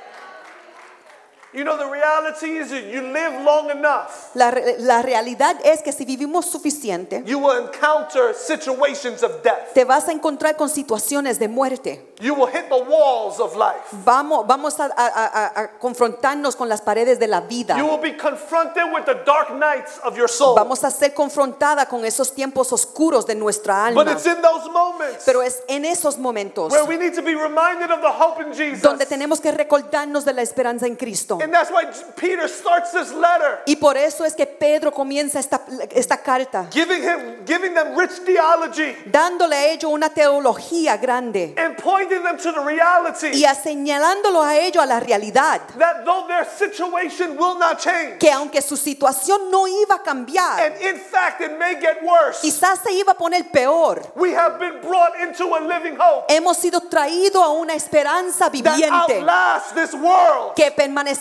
You know, the reality is that you live long enough, La, re- la realidad es que si vivimos suficiente, you will encounter situations of death. te vas a encontrar con situaciones de muerte. You will hit the walls of life. Vamos, vamos a, a- a- a confrontarnos con las paredes de la vida. You will be confronted with the dark nights of your soul. Vamos a ser confrontada con esos tiempos oscuros de nuestra But alma. it's in those moments Pero es en esos momentos where we need to be reminded of the hope in Jesus. donde tenemos que recordarnos de la esperanza en Cristo. And that's why Peter starts this letter, Y por eso es que Pedro comienza esta, esta carta, giving him, giving them rich theology dándole a ellos una teología grande and pointing them to the reality y a señalándolo a ellos a la realidad, that though their situation will not change, que aunque su situación no iba a cambiar, and in fact it may get worse, quizás se iba a poner peor, we have been brought into a living hope hemos sido traídos a una esperanza that viviente outlasts this world. que permanecerá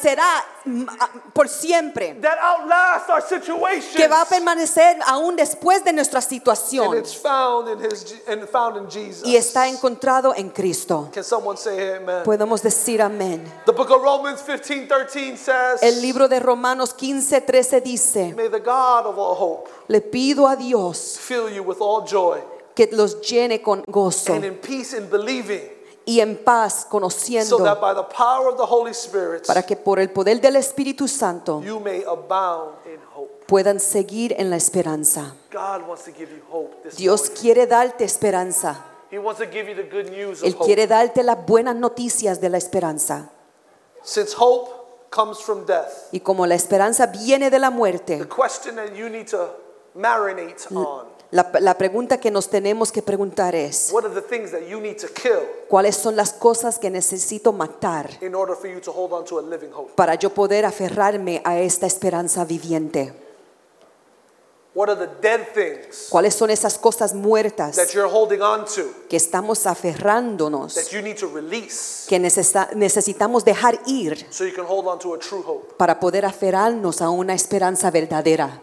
permanecerá mm, ah, por siempre, that outlasts our situations. que va a permanecer aún después de nuestra And situación it's found in his and found in Jesus. y está encontrado en Cristo. Can someone say amen? Podemos decir amén. The book of Romans fifteen thirteen says, El libro de Romanos quince trece dice: may the God of all hope le pido a Dios fill you with all joy que los llene con gozo and in peace in believing, y en paz, so conociendo, that by the power of the Holy Spirit para que por el poder del Espíritu Santo you may abound in hope. puedan seguir en la esperanza. God wants to give you hope this Dios morning. quiere darte esperanza. He wants to give you the good news of Él hope. quiere darte las buenas noticias de la esperanza. Since hope comes from death, Y como la esperanza viene de la the muerte, question that you need to marinate on, la, la pregunta que nos tenemos que preguntar es: what are the things that you need to kill ¿cuáles son las cosas que necesito matar in order for you to hold on to a living hope? para yo poder aferrarme a esta esperanza viviente? What are the dead things ¿Cuáles son esas cosas muertas that you're holding on to que estamos aferrándonos, that you need to release que necesita- necesitamos dejar ir so you can hold on to a true hope? para poder aferrarnos a una esperanza verdadera?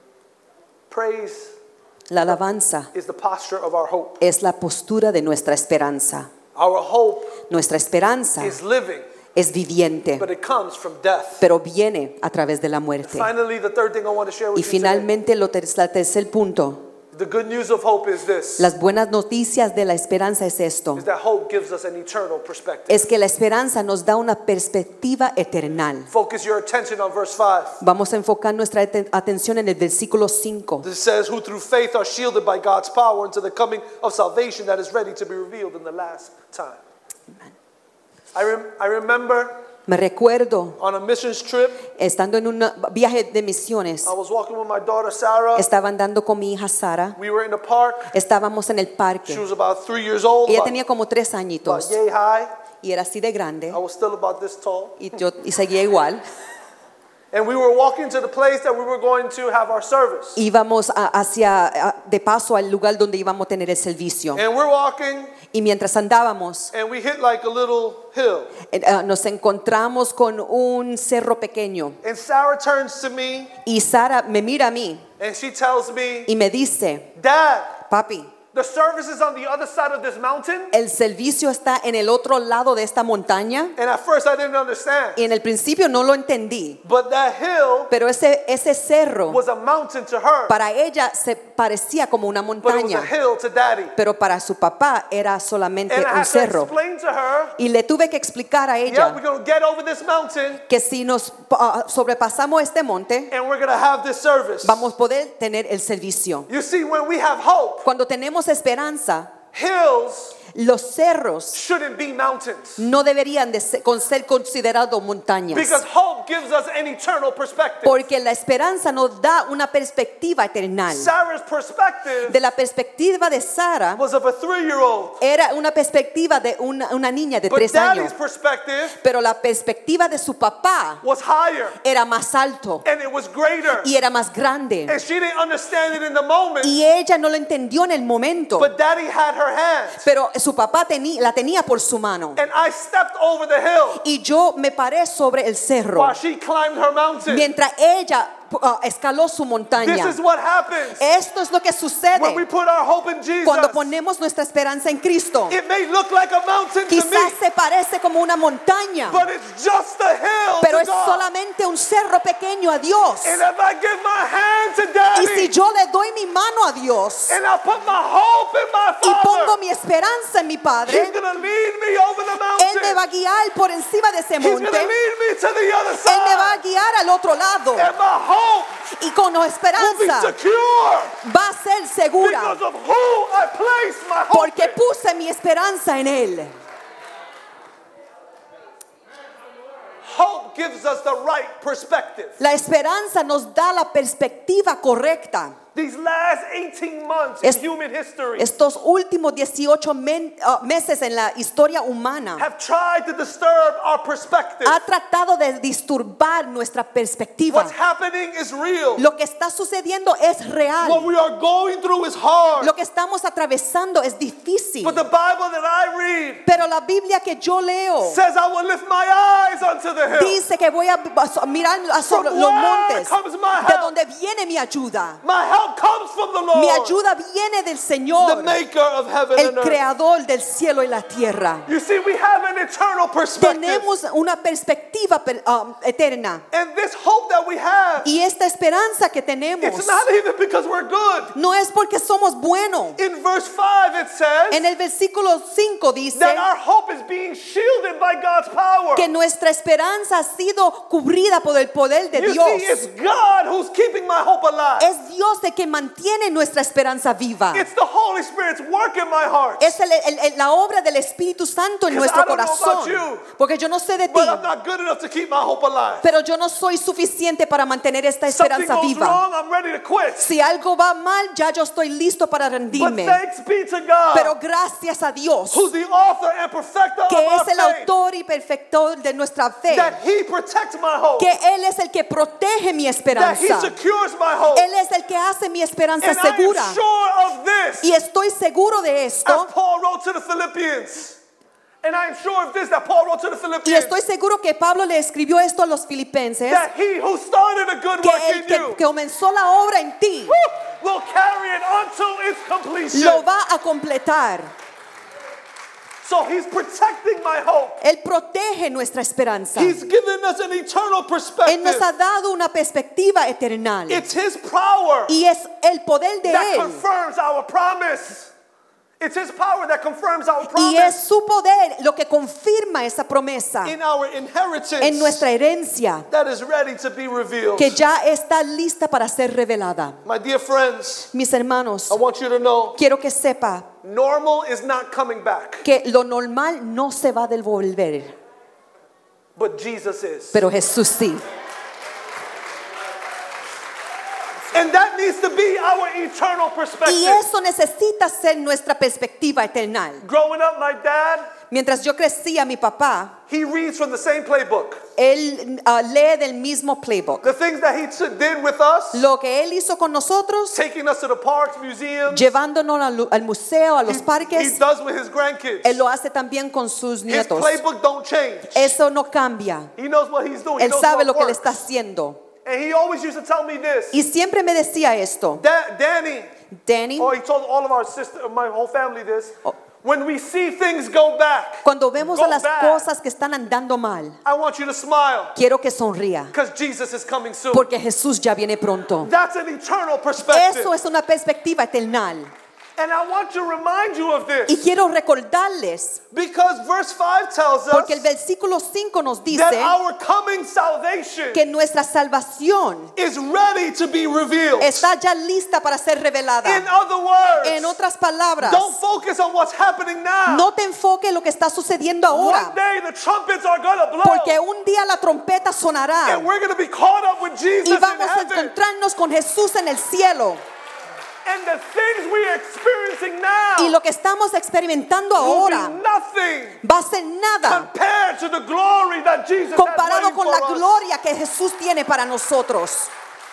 Praise La alabanza is the posture of our hope. es la postura de nuestra esperanza. Our hope Nuestra esperanza is living, es viviente, but it comes from death. pero viene a través de la muerte. Finally, the third thing I want to share with Y you today, finalmente, lo ter- el tercer punto, the good news of hope is this, las buenas noticias de la esperanza es esto: is that hope gives us an eternal perspective. es que la esperanza nos da una perspectiva eternal. Focus your attention on verse five. Vamos a enfocar nuestra aten- atención en el versículo cinco. This says, who through faith are shielded by God's power unto the coming of salvation that is ready to be revealed in the last time. I, rem- I remember Me recuerdo on a missions trip, estando en un viaje de misiones, I was walking with my daughter Sarah. estaba andando con mi hija Sara, We were in the park. estábamos en el She parque. was about three years old, Ella about, tenía como tres about añitos yay high. y era así de grande I was still about this tall. y yo y seguía igual. And we were walking to the place that we were going to have our service. Íbamos a- hacia a- de paso al lugar donde íbamos a tener el servicio. And we're walking, Y mientras andábamos, and we hit like a little hill. eh, eh, nos encontramos con un cerro pequeño. And Sarah turns to me, Y Sara me mira a mí and she tells me, y me dice: Dad, papi, the service is on the other side of this mountain. el servicio está en el otro lado de esta montaña. And at first I didn't understand. Y en el principio no lo entendí, But that hill pero ese, ese cerro was a mountain to her. para ella se parecía como una But it was a montaña, hill to Daddy. pero para su papá era solamente And I un had to cerro. explain to her, Y le tuve que explicar a yeah, we're ella going to get over this mountain que si nos uh, sobrepasamos este monte, and we're going to have this service. vamos a poder tener el servicio. You see, when we have hope, Cuando tenemos esperanza, hills los cerros shouldn't be mountains. no deberían de ser, con ser considerados montañas, Because hope gives us an eternal perspective. porque la esperanza nos da una perspectiva eternal. Sarah's perspective De la perspectiva de Sara, was of a three-year-old. era una perspectiva de una, una niña de But tres Daddy's años, perspective pero la perspectiva de su papá was higher era más alto and it was greater. y era más grande. And she didn't understand it in the moment, Y ella no lo entendió en el momento, but Daddy had her hand. pero su papá teni- la tenía por su mano. And I stepped over the hill Y yo me paré sobre el cerro while she climbed her mountain. mientras ella uh, escaló su montaña. This is what happens Esto es lo que when we sucede put our hope in Jesus. cuando ponemos nuestra esperanza en Cristo. It may look like a mountain to Quizás me, se parece como una montaña, but it's just a hill pero to es God. solamente un cerro pequeño a Dios. And if I give my hand to Y Daddy si yo le doy mi mano a Dios and I put my hope in my y pongo Father, mi esperanza en mi He's Padre, going to lead me over the Él me va a mountain. guiar por encima de ese He's going to monte. lead me to the other Él me va a side. guiar al otro lado. And my hope Y con will be esperanza secure va a ser segura, because of who I place my hope porque in. puse mi esperanza en Él. Hope gives us the right perspective. La esperanza nos da la perspectiva correcta. These last eighteen months Es- in human history Estos últimos dieciocho men- uh, meses en la historia humana have tried to disturb our perspective. ha tratado de disturbar nuestra perspectiva. What's happening is real. Lo que está sucediendo es What real. we are going through is hard. Lo que estamos atravesando es difícil. But the Bible that I read Pero la Biblia que yo leo says, I will lift my eyes unto the hill. dice que voy a a mirar a sobre From los where montes, comes my de help? donde viene mi ayuda. My help comes from the Mi Lord, ayuda viene del the Señor, maker of heaven el and earth. creador del cielo y la tierra. You see, we have an eternal perspective. Tenemos una perspectiva per- um, eterna. And this hope that we have, Y esta esperanza que tenemos it's not even because we're good. no es porque somos buenos. In verse five it says En el versículo cinco dice that our hope is being shielded by God's power. que nuestra esperanza ha sido cubrida por el poder de You Dios. see, it's God who's keeping my hope alive. Es Dios el que mantiene nuestra esperanza viva. It's the Holy Spirit's work in my heart. Es el- el- el- la obra del Espíritu Santo en 'Cause nuestro I don't know about corazón. you, Porque yo no sé de ti, But I'm not good enough to keep my hope alive. pero yo no soy suficiente para mantener esta Something esperanza goes viva. wrong, I'm ready to quit. Si algo va mal, ya yo estoy listo para But rendirme. thanks be to God, Pero gracias a Dios, who's the author and perfecter que of our es el faith, autor y perfector de nuestra fe, that He protects my hope, que Él es el que protege mi that He esperanza. secures my hope. Él es el que hace mi esperanza And I segura. am sure of this, Y estoy seguro de as esto. Paul wrote to the Philippians. And I am sure of this, that Paul wrote to the Y Philippians, estoy seguro que Pablo le escribió esto a los filipenses, that He who started a good que work el in que you comenzó la obra en ti will carry it until its completion. lo va a completar. So He's protecting my hope. Él protege nuestra esperanza. He's given us an eternal Él nos perspective. ha dado una perspectiva eternal. It's His power Y es el poder de that Él. confirms our promise. It's His power that confirms our Y es promise su poder lo que confirma esa promesa in our inheritance en nuestra herencia, that is ready to be revealed. que ya está lista para ser revelada. My dear friends, Mis hermanos, I want you to know, quiero que sepa normal is not coming back, que lo normal no se va a devolver, but Jesus is. pero Jesús sí. And that needs to be our eternal Y perspective. eso necesita ser nuestra perspectiva eternal. Growing up, my dad, Mientras yo crecía, mi papá, he reads from the same playbook. él uh, lee del mismo playbook. The things that he t- did with us, Lo que él hizo con nosotros, taking us to the parks, museums, llevándonos al, al museo, a los he, he parques, does with his grandkids. él lo hace también con sus His nietos. playbook don't change. Eso no cambia. He knows what he's doing. He Él knows sabe what lo que le works. está haciendo. And he always used to tell me this. Y siempre me decía esto, Da- Danny, Danny, oh, he told all of our sister, my whole family this. Oh. When we see things go back, cuando vemos go a las back, cosas que están andando mal, I want you to smile quiero que sonría, because Jesus is coming soon. porque Jesús ya viene pronto. That's an eternal perspective. Eso es una perspectiva eternal. And I want to remind you of Y this quiero recordarles, because verse five tells us porque el versículo cinco nos that dice our coming salvation que nuestra salvación is ready to be revealed. está ya lista para ser In revelada. other words, En otras palabras, don't focus on what's happening now. no te enfoques en lo que está sucediendo One ahora, day the trumpets are going to blow. porque un día la trompeta sonará And we're going to be caught up with Jesus y in vamos a heaven. encontrarnos con Jesús en el cielo. And the things we are experiencing now Y lo que estamos experimentando will ahora be nothing va a ser nada compared to the glory that Jesus has comparado waiting con for la us. gloria que Jesús tiene para nosotros.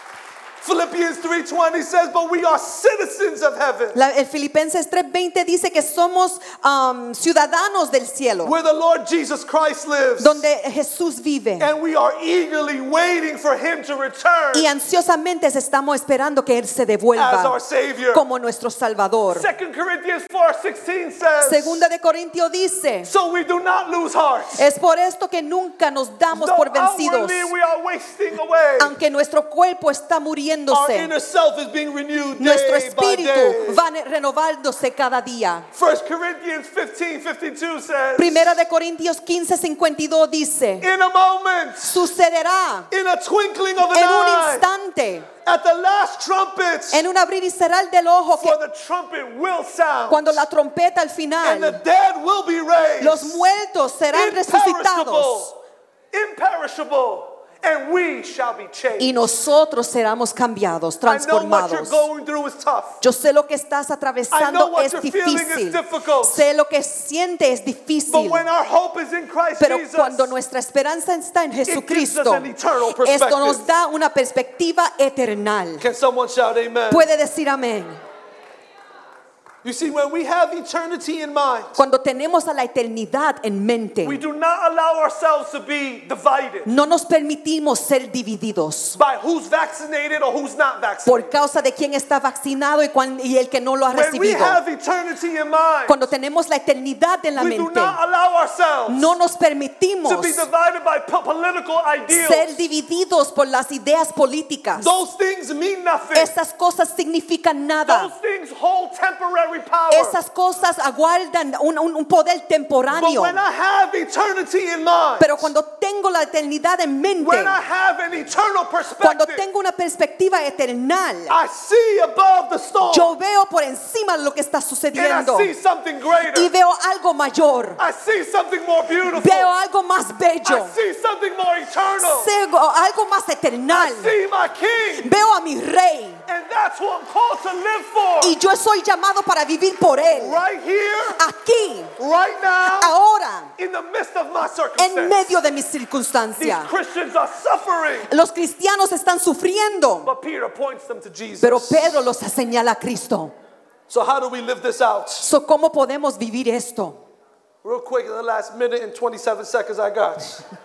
Philippians three twenty says, but we are citizens of heaven, La- el Filipenses tres veinte dice que somos um, ciudadanos del cielo, where the Lord Jesus Christ lives. donde Jesús vive. And we are eagerly waiting for him to return Y ansiosamente estamos esperando que Él se as devuelva our Savior. como nuestro Salvador. Second Corinthians four sixteen says, Segunda de Corintios dice, so we do not lose heart. es por esto que nunca nos damos Though por vencidos, outwardly we are wasting away, aunque nuestro cuerpo está our muriéndose. inner self is being renewed Nuestro day by espíritu day. va renovándose cada día. First Corinthians fifteen fifty-two says, Primera de Corintios quince cincuenta y dos dice, in a moment, sucederá in a twinkling of an en un eye, instante, at the last trumpet, en un abrir y cerrar del ojo, que for the trumpet will sound, cuando la trompeta al and the final, dead will be raised, los muertos serán resucitados, imperishable, imperishable, And we shall be y changed. nosotros seremos cambiados, I know what you're transformados. going through is tough. Yo sé lo que estás I know atravesando what es you're feeling is difícil. difficult. Sé lo que siente es But difícil. when our hope is in Christ Pero Jesus, cuando nuestra esperanza está en gives us Jesucristo, an eternal esto perspective. nos da una perspectiva eternal. can someone shout amen? Puede decir amén. You see, when we have eternity in mind, Cuando tenemos a la eternidad en mente, we do not allow ourselves to be divided no nos permitimos ser divididos by who's vaccinated or who's not por vaccinated. causa de quién está vacunado y, cuan- y el que no lo ha When we recibido. have eternity in mind, Cuando tenemos la eternidad en la we do mente, not allow ourselves no nos permitimos to be divided by po- political ideals. ser divididos por las ideas políticas. Those things mean nothing. Esas cosas significan nada. Those things hold temporary power. Esas cosas aguardan un, un- un poder But temporáneo. when I have eternity in mind, Pero cuando tengo la eternidad en mente, when I have an eternal cuando perspective, tengo una perspectiva eternal, I see above the storm yo veo por encima de lo que está and I sucediendo see something y greater. veo algo mayor, I see something more beautiful. veo algo más bello, I see something more eternal. veo algo más I eternal, see my King, veo a mi rey and that's who I'm called to live for. y yo soy llamado para vivir por él, Right here, aquí, right now, ahora, in the midst of my en circumstance. medio de mis These circunstancias. Christians are suffering. Los cristianos están sufriendo, But Peter points them to Jesus. pero Pedro los señala a Cristo. So how do we live this out? So, ¿cómo podemos vivir esto? Real quick, in the last minute and twenty-seven seconds I got.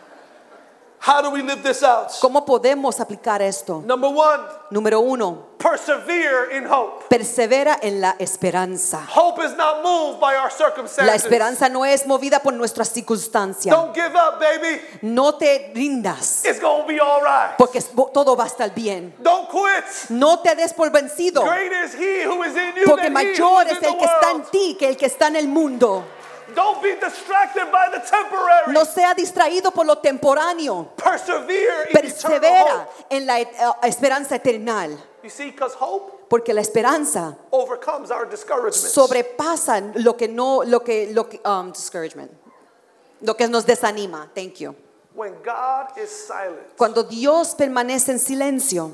How do we live this out? ¿Cómo podemos aplicar esto? Number one, Número uno, persevere in hope. persevera en la esperanza. Hope is not moved by our circumstances. La esperanza no es movida por nuestras circunstancias. Don't give up, baby. No te rindas, It's going to be all right. porque es- todo va a estar bien. Don't quit. No te des por vencido, Greater is he who is in you porque than he who mayor is es in the el que está en world. ti que el que está en el mundo. Don't be distracted by the temporary. No sea distraído por lo temporáneo. Persevere in eternal Persevera hope. en la eh, esperanza eternal, You see, because hope porque la esperanza overcomes our discouragement. sobrepasa lo que no lo que lo que um, discouragement, lo que nos desanima. Thank you. When God is silent Cuando Dios permanece en silencio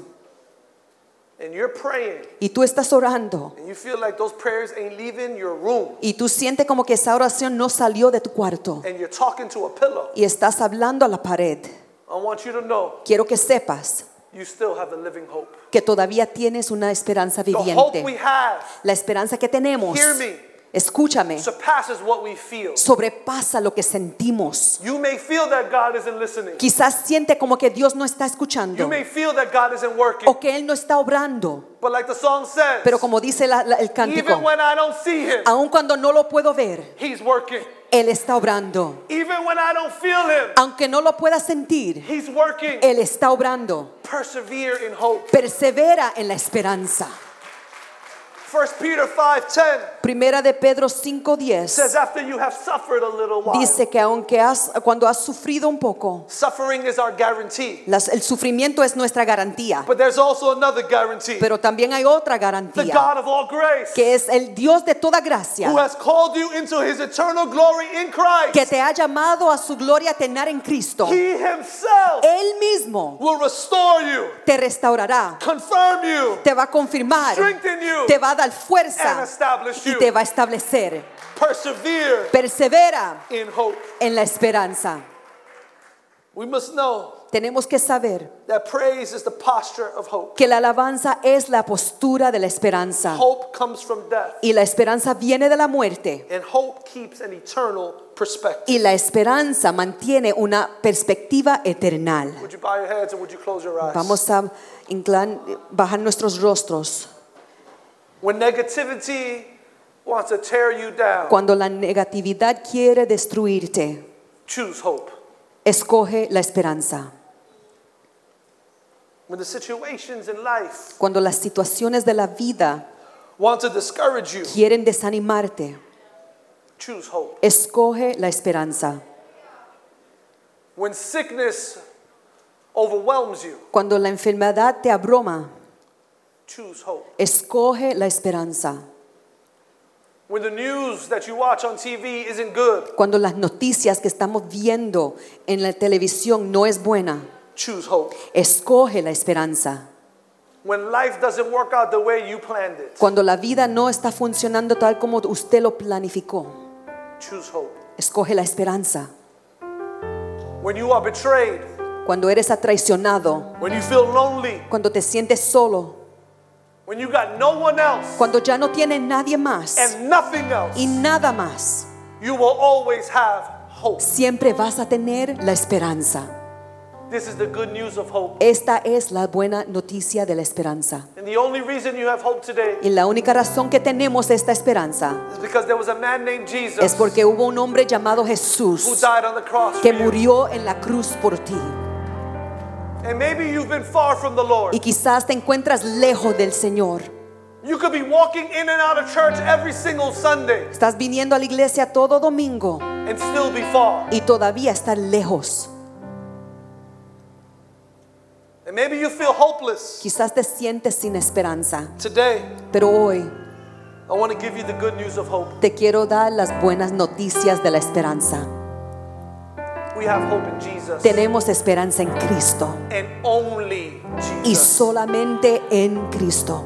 and you're praying y tú estás orando and you feel like those prayers ain't leaving your room y tú sientes como que esa oración no salió de tu cuarto and you're talking to a pillow, y estás hablando a la pared, I want you to know quiero que sepas you still have a living hope. que todavía tienes una esperanza The hope we viviente. have La esperanza que tenemos, Hear me. escúchame, surpasses what we feel. sobrepasa lo que sentimos. You may feel that God isn't listening. Quizás siente como que Dios no está You escuchando may feel that God isn't working. o que Él no está obrando. But like the song says, Pero como dice la- la- el even cántico, when I don't see him, aun cuando no lo puedo ver, he's working. Él está obrando. Even when I don't feel him, Aunque no lo pueda sentir, he's working. Él está obrando. Persevere in hope. Persevera en la esperanza. First Peter five ten Primera de Pedro cinco diez says after you have suffered a little while, dice que aunque has, cuando has sufrido un poco, suffering is our guarantee. las- el sufrimiento es nuestra garantía. But there's also another guarantee. Pero también hay otra The garantía, God of all grace, que es el Dios de toda gracia, who has called you into his eternal glory in Christ. que te ha llamado a su gloria eterna en Cristo. He himself Él mismo will restore you, te restaurará, confirm you, te va a confirmar, strengthen you, te va a dar and fuerza establish y you. te va a establecer. Persevere Persevera in hope. en la esperanza. We must know Tenemos que saber that praise is the posture of hope. que la alabanza es la postura de la esperanza Hope comes from death, y la esperanza viene de la muerte and hope keeps an eternal perspective. y la esperanza mantiene una perspectiva eternal. Would you bow your heads and would you close your eyes? Vamos a inclinar, bajar nuestros rostros. When negativity wants to tear you down, Cuando la negatividad quiere destruirte, choose hope. escoge la esperanza. When the situations in life Cuando las situaciones de la vida want to discourage you, quieren desanimarte, choose hope. escoge la esperanza. When sickness overwhelms you, Cuando la enfermedad te abruma, choose hope. escoge la esperanza. When the news that you watch on T V isn't good, Cuando las noticias que estamos viendo en la televisión no es buena, choose hope. Escoge la esperanza. When life doesn't work out the way you planned it, Cuando la vida no está funcionando tal como usted lo planificó, choose hope. escoge la esperanza. When you are betrayed, Cuando eres traicionado, when you feel lonely, cuando te sientes solo, when you got no one else cuando ya no tienes nadie más and nothing else, y nada más, you will always have hope. siempre vas a tener la esperanza. This is the good news of hope. Esta es la buena noticia de la esperanza. And the only reason you have hope today Y la única razón que tenemos esta esperanza is because there was a man named Jesus es porque hubo un hombre llamado who Jesús died on the cross que for you. murió en la cruz por ti. And maybe you've been far from the Lord. Y quizás te encuentras lejos del Señor. You could be walking in and out of church every single Sunday Estás viniendo a la iglesia todo domingo and still be far. y todavía estás lejos. And maybe you feel hopeless. Quizás te sientes sin esperanza. Today, Pero hoy I want to give you the good news of hope. te quiero dar las buenas noticias de la esperanza. We have hope in Jesus. Tenemos esperanza en Cristo And only y Jesus. solamente en Cristo.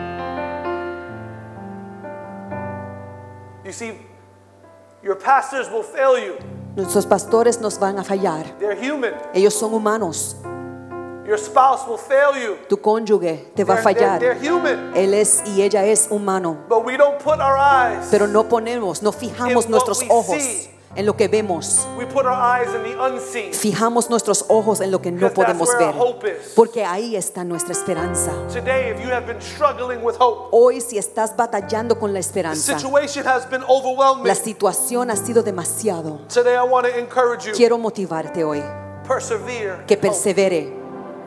You see, your pastors will fail you. Nuestros pastores nos van a fallar. They're human. Ellos son humanos. Your spouse will fail you. Tu cónyuge te va a They're, they're, fallar. they're human. Él es y ella es humano. But we don't put our eyes. Pero no ponemos, no fijamos In nuestros what we ojos see. en lo que vemos. We put our eyes in the unseen. Fijamos nuestros ojos en lo que no Because that's podemos where our ver. hope is. Porque ahí está nuestra esperanza. Today, if you have been struggling with hope, Hoy si estás batallando con la the esperanza, situation has been overwhelming. la situación ha sido demasiado. Today, I want to encourage you. Quiero motivarte hoy Persevere. que in hope. persevere.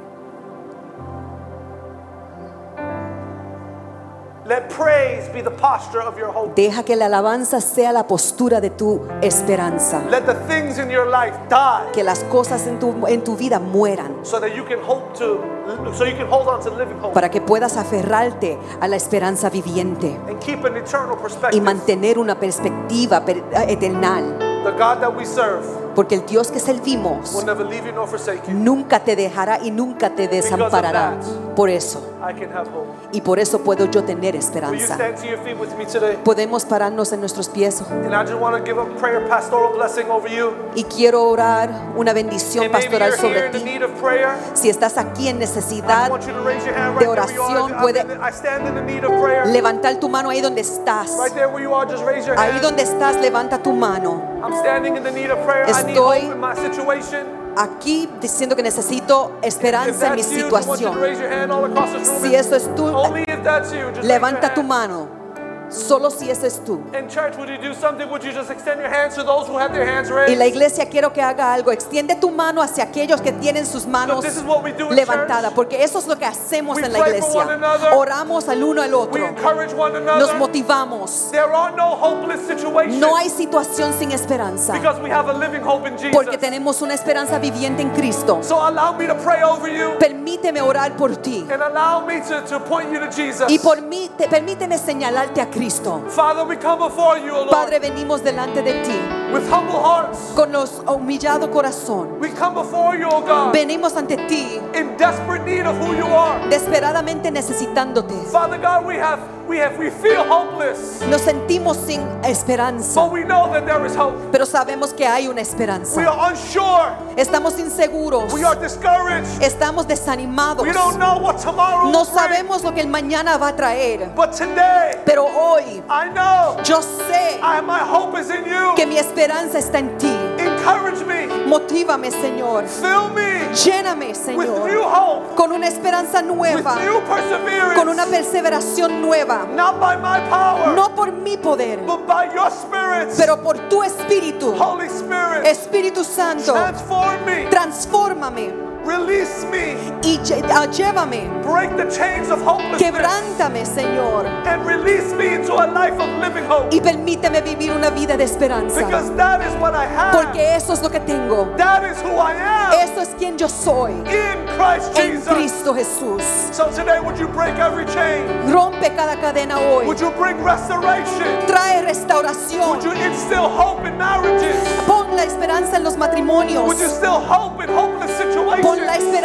Let praise be the posture of your hope. Deja que la alabanza sea la postura de tu esperanza. Let the things in your life die Que las cosas en tu, en tu vida mueran so that you can hope to, so you can hold on to living hope para que puedas aferrarte a la esperanza viviente and keep an eternal y perspective. mantener una perspectiva per- eternal. The God that we serve Porque el Dios que servimos will never leave you nor forsake you. nunca te dejará y nunca te desamparará. Por eso, I can have hope. y por eso puedo yo tener Will you esperanza. stand to your feet with me today? Podemos pararnos en nuestros pies And I just want to give a prayer pastoral blessing over you. y quiero orar una bendición And maybe pastoral you're here sobre in the ti. need of prayer. Si estás aquí en I necesidad, want you to raise your hand de right there where you oración, are. puede- I'm in the- I stand in the need of prayer. levantar tu mano ahí donde estás. Right there where you are, just raise your Ahí hand. donde estás, levanta tu mano. I'm standing in the need of prayer. I need Estoy- hope in my situation. Aquí diciendo que necesito If esperanza en mi that's you, I want you to situación. raise your hand all across this room. Si eso es tú, Only if that's you, just levanta raise tu your hand. mano. Solo si ese es tú. In church, would you do something? Would you just extend your hands to those who have their hands raised? Y la iglesia quiero que haga algo. Extiende tu mano hacia aquellos que tienen sus manos Look, this is what we do in levantadas. church. Porque eso es lo que hacemos We en la pray for iglesia. one another. Oramos al uno al We otro. encourage one another. Nos motivamos. There are no hopeless situations No hay situación sin esperanza. because we have a living hope in Jesus. Porque tenemos una esperanza viviente en Cristo. So allow me to pray over you Permíteme orar por ti. and allow me to, to point you to Jesus. Y por mí, te- permíteme señalarte a Cristo. Father, we come before you, O Lord, Padre, venimos delante de ti with humble hearts. con los humillado corazón. We come before you, O God, Venimos ante ti in desperate need of who you are. desesperadamente necesitándote. Father God, we have, we have, we feel hopeless, Nos sentimos sin esperanza, but we know that there is hope. pero sabemos que hay una We esperanza. are unsure. Estamos inseguros, We are discouraged. estamos desanimados. We don't know what tomorrow No will bring. sabemos lo que el mañana va a traer. But today, Pero hoy I know yo sé I, my hope is in you. que mi esperanza está en ti. Encourage me. Motívame, Señor. Fill me Lléname, with new Señor, hope, con una esperanza with nueva, new perseverance. con una perseveración nueva. Not by my power, No por mi poder, but by your Spirit. pero por tu Espíritu. Holy Spirit, Espíritu Santo, transform me, transfórmame release me, y lle- ah, llévame. break the chains of hopelessness, Quebrántame, Señor, and release me into a life of living hope. y permíteme vivir una vida de esperanza. Because that is what I have. Porque eso es lo que tengo. That is who I am Eso es quien yo soy in Christ en Jesus. Cristo Jesús. So today, would you break every chain? Rompe cada cadena hoy. Would you bring restoration? Trae restauración. Would you instill hope in marriages? Pon la esperanza en los matrimonios. Would you still hope in hopeless Pon situations? la esperanza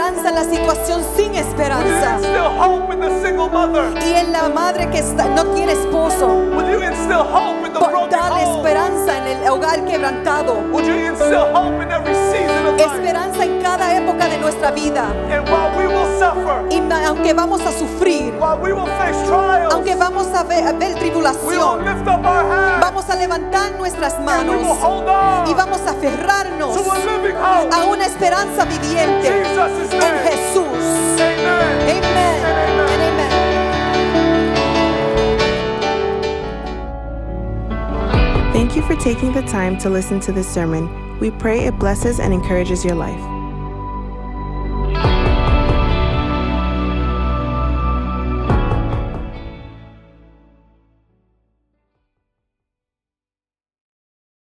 esperanza en la situación sin Will you esperanza. instill hope in the single mother? Y en la madre que está, no tiene esposo, Will you instill hope in the por broken darle home? esperanza en el hogar quebrantado. Would you instill hope in every season of life? Esperanza en cada época de nuestra vida. And while we will suffer, Y ma- aunque vamos a sufrir, while we will face trials, aunque vamos a ver, a ver we will tribulación, lift up our hands vamos a levantar nuestras and we manos will hold on y vamos a aferrarnos to a living hope. a una esperanza viviente Jesus' en name. Jesús. Amen. Amen. And amen. Thank you for taking the time to listen to this sermon. We pray it blesses and encourages your life.